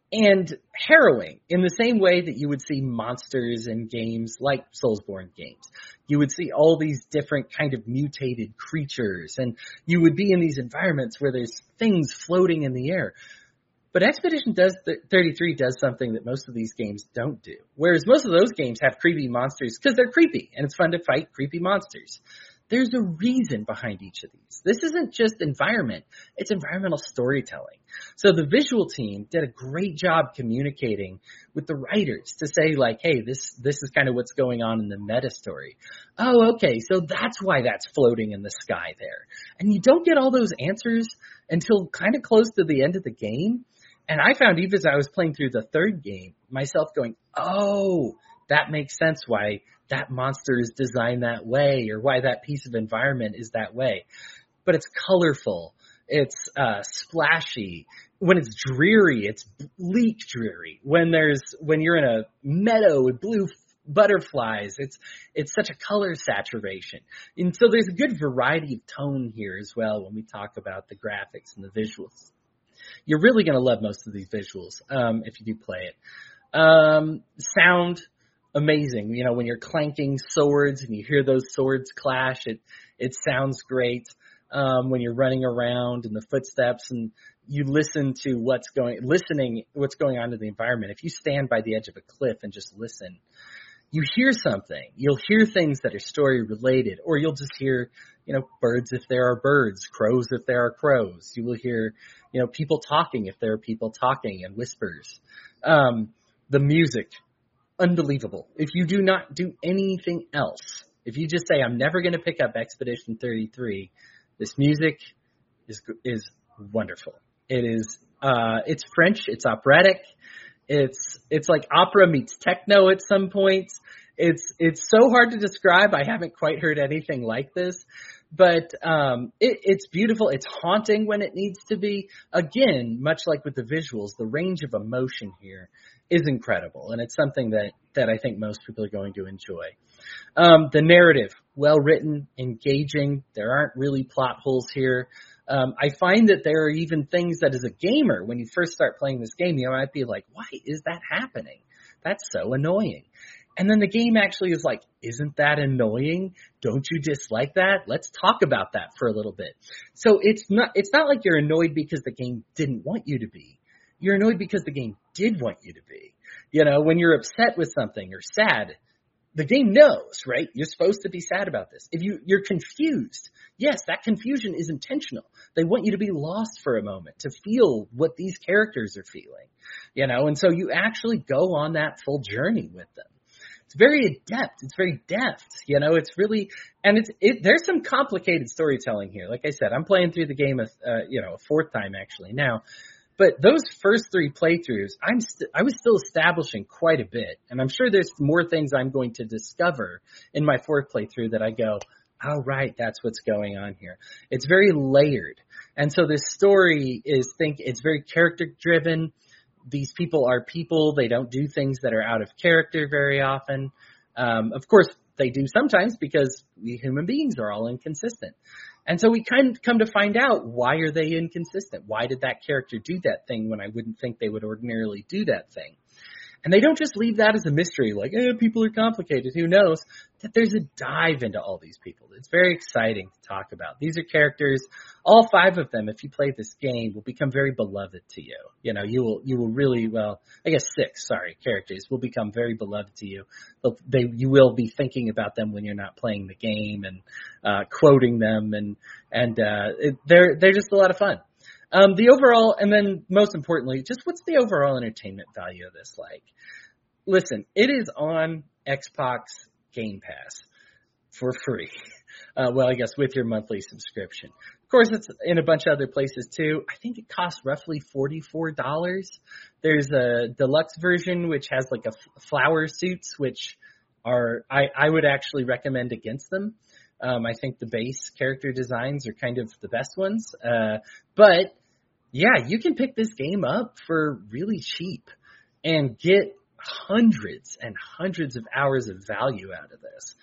and harrowing in the same way that you would see monsters in games like Soulsborne games. You would see all these different kind of mutated creatures, and you would be in these environments where there's things floating in the air. But Expedition does thirty-three does something that most of these games don't do. Whereas most of those games have creepy monsters because they're creepy, and it's fun to fight creepy monsters. There's a reason behind each of these. This isn't just environment, it's environmental storytelling. So the visual team did a great job communicating with the writers to say like, hey, this, this is kind of what's going on in the meta story. Oh, okay, so that's why that's floating in the sky there. And you don't get all those answers until kind of close to the end of the game. And I found even as I was playing through the third game, myself going, oh, that makes sense why that monster is designed that way or why that piece of environment is that way. But it's colorful. It's uh, splashy. When it's dreary, it's bleak dreary. When there's, when you're in a meadow with blue butterflies, it's, it's such a color saturation. And so there's a good variety of tone here as well when we talk about the graphics and the visuals. You're really going to love most of these visuals um, if you do play it. Um, sound, amazing. You know, when you're clanking swords and you hear those swords clash, it it sounds great. Um, when you're running around and the footsteps and you listen to what's going, listening what's going on in the environment. If you stand by the edge of a cliff and just listen, you hear something. You'll hear things that are story related, or you'll just hear, you know, birds if there are birds, crows if there are crows. You will hear, you know, people talking if there are people talking and whispers. Um, the music, unbelievable. If you do not do anything else, if you just say, I'm never going to pick up Expedition thirty-three, this music is is wonderful. It is, uh, it's French, it's operatic. It's, it's like opera meets techno at some points. It's, it's so hard to describe. I haven't quite heard anything like this, but, um, it, it's beautiful. It's haunting when it needs to be. Again, much like with the visuals, the range of emotion here is incredible. And it's something that, that I think most people are going to enjoy. Um, the narrative, well written, engaging. There aren't really plot holes here. Um, I find that there are even things that as a gamer, when you first start playing this game, you might be like, why is that happening? That's so annoying. And then the game actually is like, isn't that annoying? Don't you dislike that? Let's talk about that for a little bit. So it's not, it's not like you're annoyed because the game didn't want you to be. You're annoyed because the game did want you to be. You know, when you're upset with something or sad, the game knows, right? You're supposed to be sad about this. If you, you're confused, yes, that confusion is intentional. They want you to be lost for a moment, to feel what these characters are feeling, you know, and so you actually go on that full journey with them. It's very adept. It's very deft, you know, it's really, and it's, it, there's some complicated storytelling here. Like I said, I'm playing through the game, a, uh, you know, a fourth time actually now. But those first three playthroughs, I'm st- I was still establishing quite a bit. And I'm sure there's more things I'm going to discover in my fourth playthrough that I go, oh, right, that's what's going on here. It's very layered. And so this story is, think it's very character driven. These people are people. They don't do things that are out of character very often. Um, of course, they do sometimes because we human beings are all inconsistent. And so we kind of come to find out, why are they inconsistent? Why did that character do that thing when I wouldn't think they would ordinarily do that thing? And they don't just leave that as a mystery, like, eh, people are complicated, who knows? That there's a dive into all these people. It's very exciting to talk about. These are characters, all five of them, if you play this game, will become very beloved to you. You know, you will, you will really, well, I guess six, sorry, characters will become very beloved to you. They, you will be thinking about them when you're not playing the game and, uh, quoting them, and, and, uh, it, they're, they're just a lot of fun. Um, the overall, and then most importantly, just what's the overall entertainment value of this like? Listen, it is on Xbox Game Pass for free. Uh, well, I guess with your monthly subscription. Of course, it's in a bunch of other places too. I think it costs roughly forty-four dollars. There's a deluxe version, which has like a f- flower suits, which are, I, I would actually recommend against them. Um, I think the base character designs are kind of the best ones. Uh, but yeah, you can pick this game up for really cheap and get hundreds and hundreds of hours of value out of this.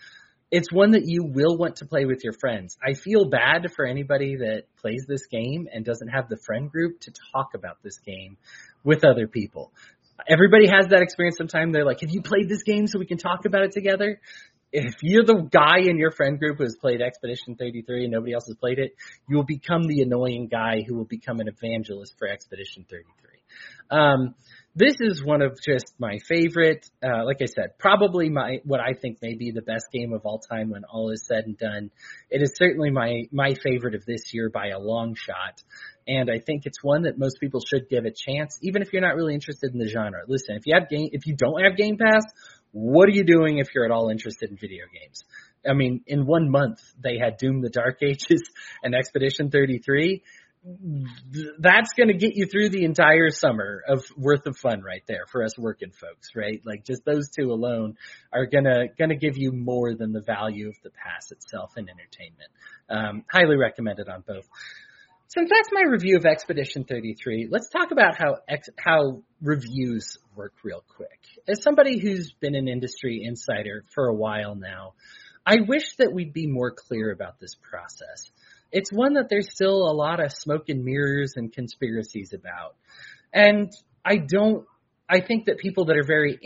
it's one that you will want to play with your friends. I feel bad for anybody that plays this game and doesn't have the friend group to talk about this game with other people. Everybody has that experience sometime. They're like, have you played this game so we can talk about it together? If you're the guy in your friend group who has played Expedition thirty-three and nobody else has played it, you will become the annoying guy who will become an evangelist for Expedition thirty-three. Um, this is one of just my favorite, uh, like I said, probably my, what I think may be the best game of all time when all is said and done. It is certainly my, my favorite of this year by a long shot. And I think it's one that most people should give a chance, even if you're not really interested in the genre. Listen, if you have game, if you don't have Game Pass, what are you doing if you're at all interested in video games? I mean, in one month, they had Doom the Dark Ages and Expedition thirty-three. That's going to get you through the entire summer of worth of fun right there for us working folks, right? Like just those two alone are going to, going to give you more than the value of the pass itself in entertainment. Um, highly recommended on both. Since that's my review of Expedition thirty-three, let's talk about how ex- how reviews work real quick. As somebody who's been an industry insider for a while now, I wish that we'd be more clear about this process. It's one that there's still a lot of smoke and mirrors and conspiracies about. And I don't, I think that people that are very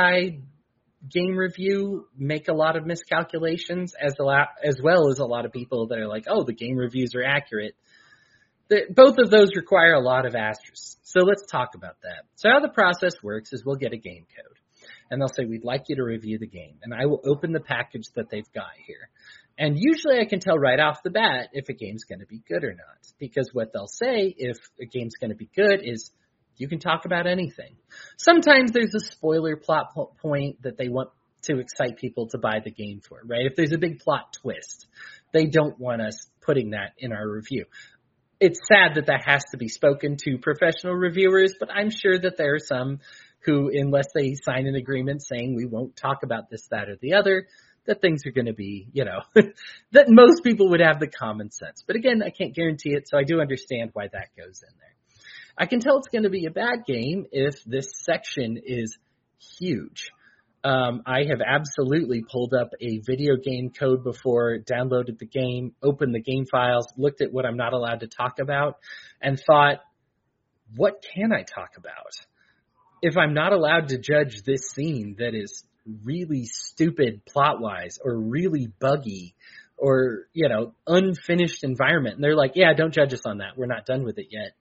anti-game review make a lot of miscalculations as a lot, as well as a lot of people that are like, oh, the game reviews are accurate. The, both of those require a lot of asterisks. So let's talk about that. So how the process works is we'll get a game code. And they'll say, we'd like you to review the game. And I will open the package that they've got here. And usually I can tell right off the bat if a game's going to be good or not. Because what they'll say if a game's going to be good is you can talk about anything. Sometimes there's a spoiler plot point that they want to excite people to buy the game for, right? If there's a big plot twist, they don't want us putting that in our review. It's sad that that has to be spoken to professional reviewers, but I'm sure that there are some who, unless they sign an agreement saying we won't talk about this, that, or the other, that things are going to be, you know, that most people would have the common sense. But again, I can't guarantee it, so I do understand why that goes in there. I can tell it's going to be a bad game if this section is huge. Um, I have absolutely pulled up a video game code before, downloaded the game, opened the game files, looked at what I'm not allowed to talk about, and thought, what can I talk about? If I'm not allowed to judge this scene that is really stupid plot-wise or really buggy or, you know, unfinished environment, and they're like, yeah, don't judge us on that. We're not done with it yet.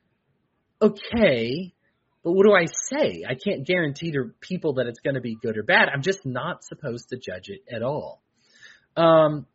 Okay. But what do I say? I can't guarantee to people that it's going to be good or bad. I'm just not supposed to judge it at all. Um,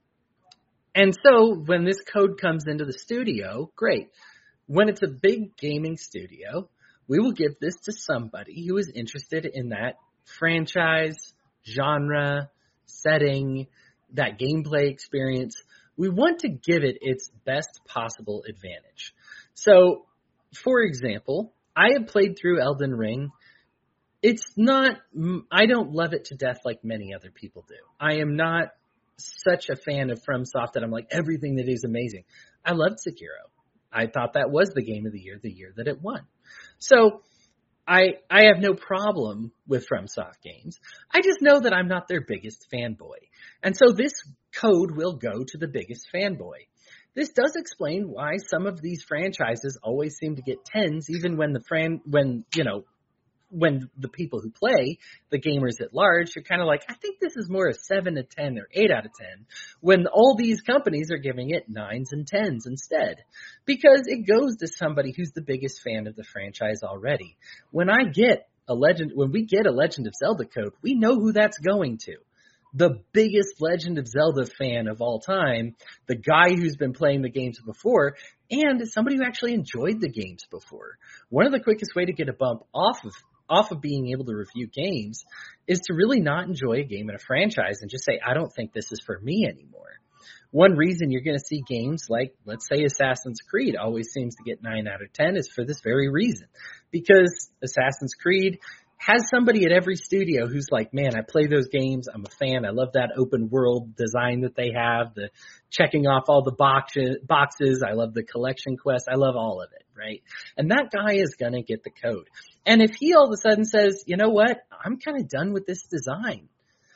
and so when this code comes into the studio, great. When it's a big gaming studio, we will give this to somebody who is interested in that franchise, genre, setting, that gameplay experience. We want to give it its best possible advantage. So, for example, I have played through Elden Ring. It's not, I don't love it to death like many other people do. I am not such a fan of FromSoft that I'm like, everything that is amazing. I loved Sekiro. I thought that was the game of the year, the year that it won. So I I have no problem with FromSoft games. I just know that I'm not their biggest fanboy. And so this code will go to the biggest fanboy. This does explain why some of these franchises always seem to get tens, even when the fran, when, you know, when the people who play, the gamers at large, are kind of like, I think this is more a seven to ten or eight out of ten, when all these companies are giving it nines and tens instead. Because it goes to somebody who's the biggest fan of the franchise already. When I get a legend, when we get a Legend of Zelda code, we know who that's going to. The biggest Legend of Zelda fan of all time, the guy who's been playing the games before, and somebody who actually enjoyed the games before. One of the quickest way to get a bump off of off of being able to review games is to really not enjoy a game in a franchise and just say, I don't think this is for me anymore. One reason you're going to see games like, let's say, Assassin's Creed always seems to get nine out of ten is for this very reason. Because Assassin's Creed has somebody at every studio who's like, man, I play those games. I'm a fan. I love that open world design that they have, the checking off all the boxes. boxes. I love the collection quest. I love all of it, right? And that guy is going to get the code. And if he all of a sudden says, you know what, I'm kind of done with this design,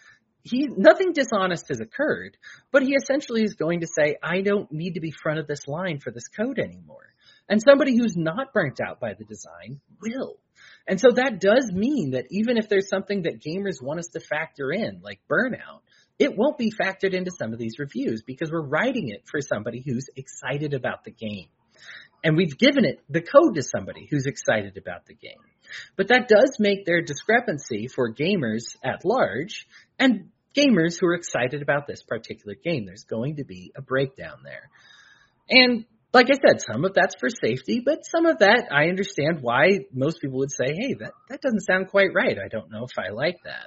he nothing dishonest has occurred, but he essentially is going to say, I don't need to be front of this line for this code anymore. And somebody who's not burnt out by the design will. And so that does mean that even if there's something that gamers want us to factor in, like burnout, it won't be factored into some of these reviews because we're writing it for somebody who's excited about the game. And we've given it the code to somebody who's excited about the game. But that does make their discrepancy for gamers at large and gamers who are excited about this particular game. There's going to be a breakdown there. And like I said, some of that's for safety, but some of that I understand why most people would say, hey, that, that doesn't sound quite right. I don't know if I like that.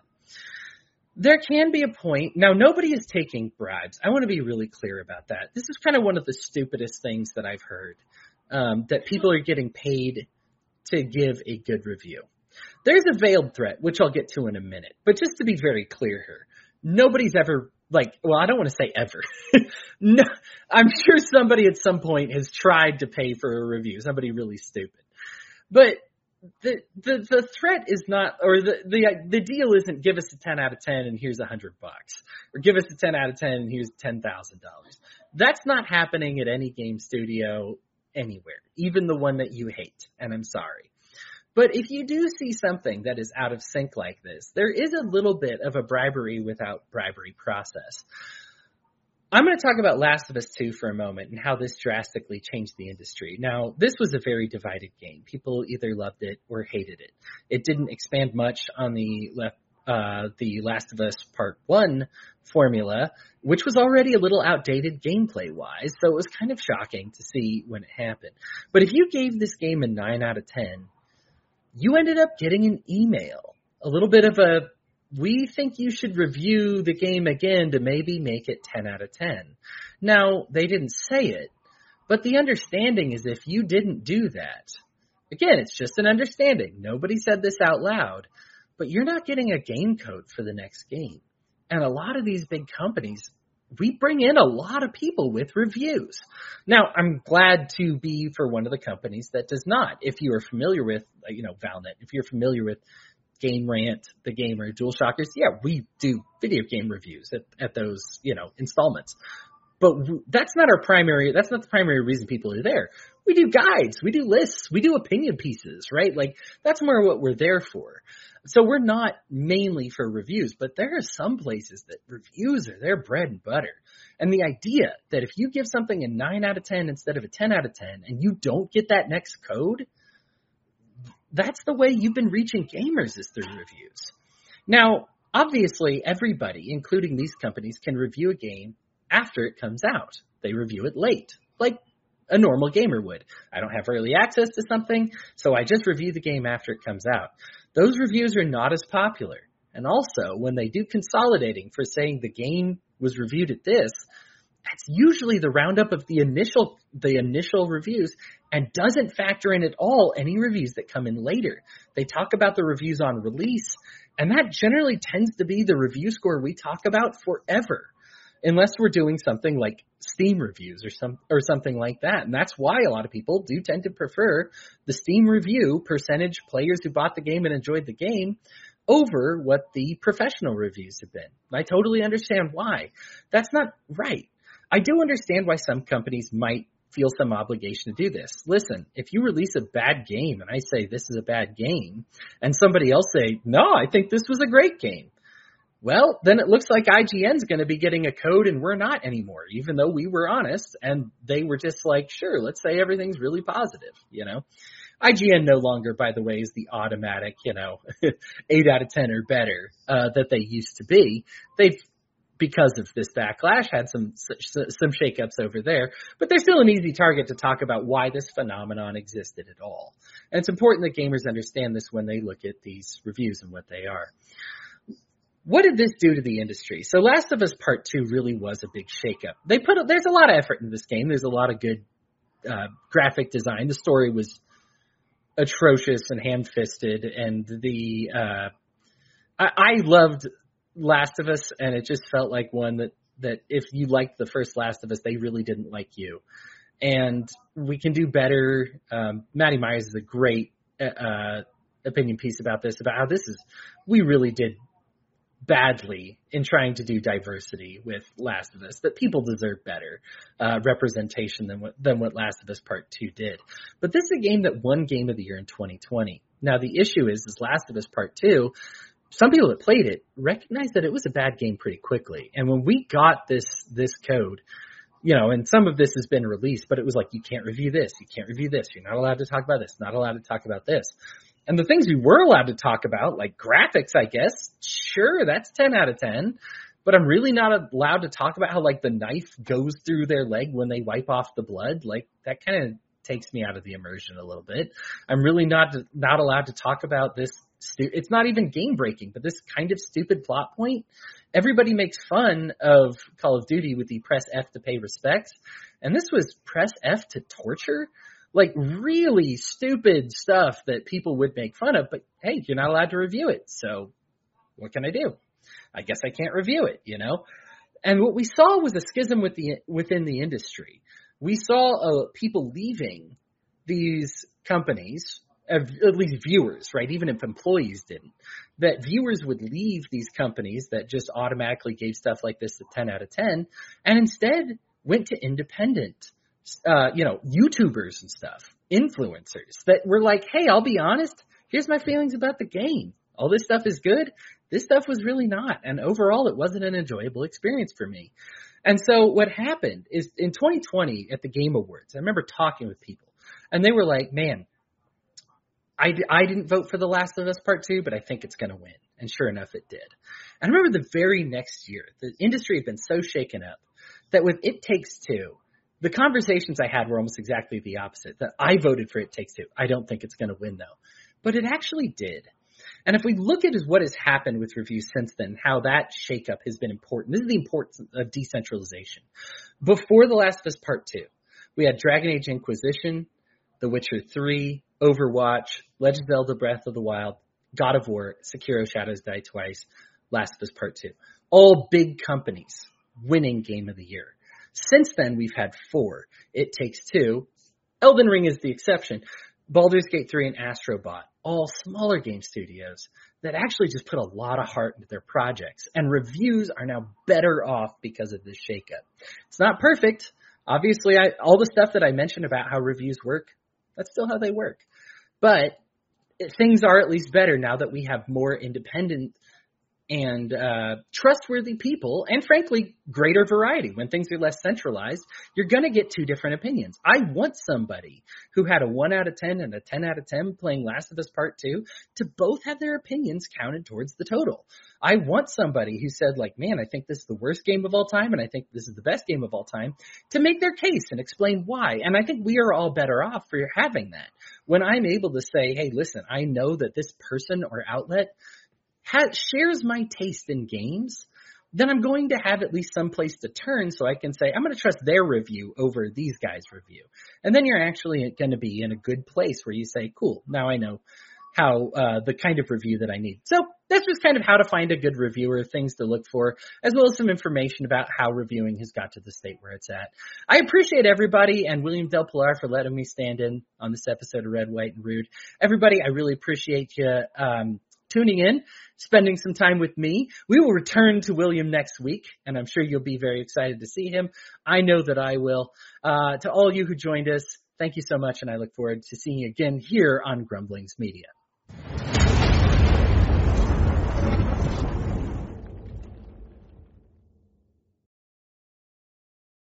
There can be a point. Now, nobody is taking bribes. I want to be really clear about that. This is kind of one of the stupidest things that I've heard, um, that people are getting paid to give a good review. There's a veiled threat, which I'll get to in a minute. But just to be very clear here, nobody's ever, like, well, I don't want to say ever. No, I'm sure somebody at some point has tried to pay for a review, somebody really stupid. But the the the threat is not, or the the the deal isn't give us a ten out of ten and here's a hundred bucks, or give us a ten out of ten and here's ten thousand dollars. That's not happening at any game studio anywhere, even the one that you hate. And I'm sorry. But if you do see something that is out of sync like this, there is a little bit of a bribery without bribery process. I'm going to talk about Last of Us two for a moment and how this drastically changed the industry. Now, this was a very divided game. People either loved it or hated it. It didn't expand much on the left, uh, the Last of Us Part one formula, which was already a little outdated gameplay-wise, so it was kind of shocking to see when it happened. But if you gave this game a nine out of ten, you ended up getting an email, a little bit of a, we think you should review the game again to maybe make it ten out of ten. Now, they didn't say it, but the understanding is if you didn't do that, again, it's just an understanding. Nobody said this out loud, but you're not getting a game code for the next game. And a lot of these big companies, we bring in a lot of people with reviews. Now, I'm glad to be for one of the companies that does not. If you are familiar with, you know, Valnet, if you're familiar with Game Rant, The Gamer, DualShockers, yeah, we do video game reviews at, at those, you know, installments. But that's not our primary, that's not the primary reason people are there. We do guides, we do lists, we do opinion pieces, right? Like, that's more what we're there for. So we're not mainly for reviews, but there are some places that reviews are their bread and butter. And the idea that if you give something a nine out of ten instead of a ten out of ten and you don't get that next code, that's the way you've been reaching gamers is through reviews. Now, obviously, everybody, including these companies, can review a game after it comes out. They review it late, like a normal gamer would. I don't have early access to something, so I just review the game after it comes out. Those reviews are not as popular. And also, when they do consolidating for saying the game was reviewed at this, that's usually the roundup of the initial the initial reviews and doesn't factor in at all any reviews that come in later. They talk about the reviews on release, and that generally tends to be the review score we talk about forever, unless we're doing something like Steam reviews or some or something like that. And that's why a lot of people do tend to prefer the Steam review percentage players who bought the game and enjoyed the game over what the professional reviews have been. I totally understand why. That's not right. I do understand why some companies might feel some obligation to do this. Listen, if you release a bad game and I say this is a bad game, and somebody else say, no, I think this was a great game, well, then it looks like I G N's going to be getting a code and we're not anymore, even though we were honest and they were just like, sure, let's say everything's really positive, you know. I G N no longer, by the way, is the automatic, you know, eight out of ten or better uh, that they used to be. They've, because of this backlash, had some some shakeups over there, but they're still an easy target to talk about why this phenomenon existed at all. And it's important that gamers understand this when they look at these reviews and what they are. What did this do to the industry? So Last of Us Part two really was a big shakeup. They put, there's a lot of effort in this game. There's a lot of good uh, graphic design. The story was atrocious and ham-fisted, and the uh, I, I loved Last of Us, and it just felt like one that, that if you liked the first Last of Us, they really didn't like you. And we can do better. Um, Maddie Myers is a great uh, opinion piece about this, about how this is, we really did badly in trying to do diversity with Last of Us, that people deserve better uh, representation than what than what Last of Us Part Two did. But this is a game that won Game of the Year in twenty twenty. Now the issue is, is Last of Us Part Two, some people that played it recognized that it was a bad game pretty quickly. And when we got this this code, you know, and some of this has been released, but it was like, you can't review this, you can't review this, you're not allowed to talk about this, not allowed to talk about this. And the things we were allowed to talk about, like graphics, I guess, sure, that's ten out of ten. But I'm really not allowed to talk about how, like, the knife goes through their leg when they wipe off the blood. Like, that kind of takes me out of the immersion a little bit. I'm really not not allowed to talk about this. Stu- it's not even game breaking, but this kind of stupid plot point. Everybody makes fun of Call of Duty with the press F to pay respects. And this was press F to torture. Like, really stupid stuff that people would make fun of, but hey, you're not allowed to review it. So what can I do? I guess I can't review it, you know? And what we saw was a schism with the, within the industry. We saw uh, people leaving these companies, uh, at least viewers, right? Even if employees didn't, that viewers would leave these companies that just automatically gave stuff like this a ten out of ten and instead went to independent Uh, you know, YouTubers and stuff, influencers that were like, hey, I'll be honest, here's my feelings about the game. All this stuff is good. This stuff was really not. And overall, it wasn't an enjoyable experience for me. And so what happened is in twenty twenty at the Game Awards, I remember talking with people and they were like, man, I, I didn't vote for The Last of Us Part Two, but I think it's going to win. And sure enough, it did. And I remember the very next year, the industry had been so shaken up that with It Takes Two, the conversations I had were almost exactly the opposite, that I voted for It Takes Two. I don't think it's going to win, though. But it actually did. And if we look at what has happened with reviews since then, how that shakeup has been important, this is the importance of decentralization. Before The Last of Us Part Two, we had Dragon Age Inquisition, The Witcher three, Overwatch, Legend of Zelda Breath of the Wild, God of War, Sekiro Shadows Die Twice, Last of Us Part Two. All big companies winning Game of the Year. Since then, we've had four. It Takes Two. Elden Ring is the exception. Baldur's Gate three and Astro Bot, all smaller game studios that actually just put a lot of heart into their projects. And reviews are now better off because of this shakeup. It's not perfect. Obviously, I, all the stuff that I mentioned about how reviews work, that's still how they work. But it, things are at least better now that we have more independent and uh trustworthy people, and frankly, greater variety. When things are less centralized, you're going to get two different opinions. I want somebody who had a one out of ten and a ten out of ten playing Last of Us Part Two to both have their opinions counted towards the total. I want somebody who said, like, man, I think this is the worst game of all time, and I think this is the best game of all time, to make their case and explain why. And I think we are all better off for having that. When I'm able to say, hey, listen, I know that this person or outlet Has, shares my taste in games, then I'm going to have at least some place to turn so I can say, I'm going to trust their review over these guys' review. And then you're actually going to be in a good place where you say, cool, now I know how uh, the kind of review that I need. So that's just kind of how to find a good reviewer, things to look for, as well as some information about how reviewing has got to the state where it's at. I appreciate everybody and William Del Pilar for letting me stand in on this episode of Red, White, and Rude. Everybody, I really appreciate you um, tuning in, spending some time with me. We will return to William next week, and I'm sure you'll be very excited to see him. I know that I will. Uh, to all you who joined us, thank you so much, and I look forward to seeing you again here on Grumblings Media.